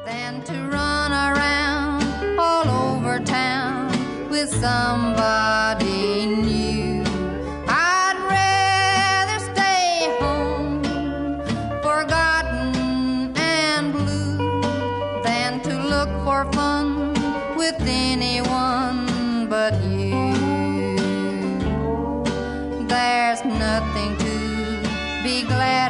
than to run around all over town with somebody new. I'd rather stay home, forgotten and blue, than to look for fun with anyone but you. There's nothing to be glad